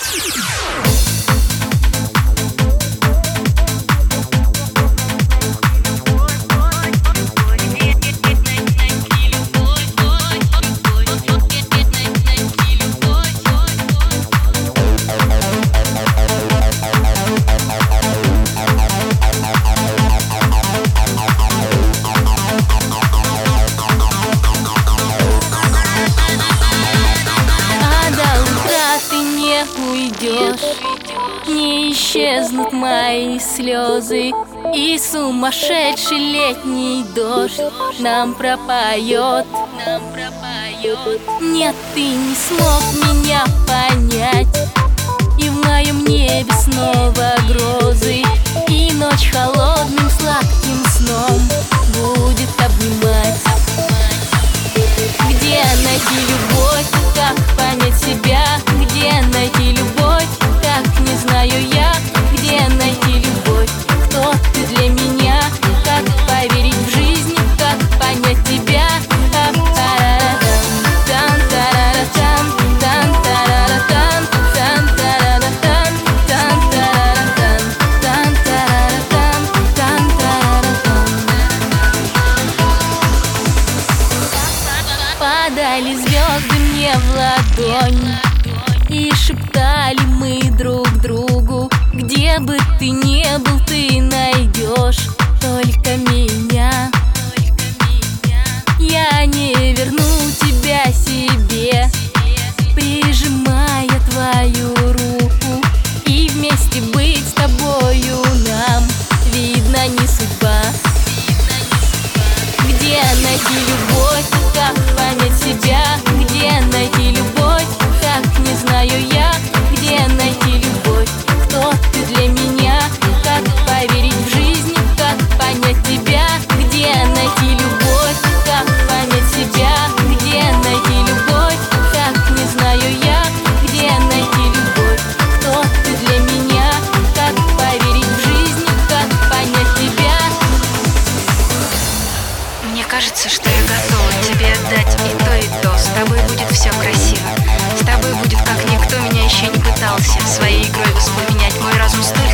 Уйдешь, не исчезнут мои слезы, и сумасшедший летний дождь нам пропоет. Нет, ты не смог меня понять, и в моем небе снова грозы, и ночь холодным сладким сном будет обнимать. Где найти любовь, как понять себя? Где найти любовь, как не знаю я? Где найти любовь, кто ты для меня? Как поверить в жизнь, как понять тебя? Падали звезды мне в ладонь, и шептали мы друг другу: где бы ты ни был, ты найдешь только меня. Я не верну тебя себе, прижимая твою руку, и вместе быть с тобою нам, видно, не судьба. Где найти любовь, как понять себя? Где найти любовь, как не знаю я? Где найти любовь, кто ты для меня? Как поверить в жизнь, как понять тебя? Где найти любовь, как понять себя? Где найти любовь, как не знаю я? Где найти любовь, кто ты для меня? Как поверить в жизнь, как понять тебя? Мне кажется, что я готова тебе отдать и то, и то. С тобой будет все красиво. С тобой будет, как никто меня еще не пытался своей игрой воспламенять мой разум.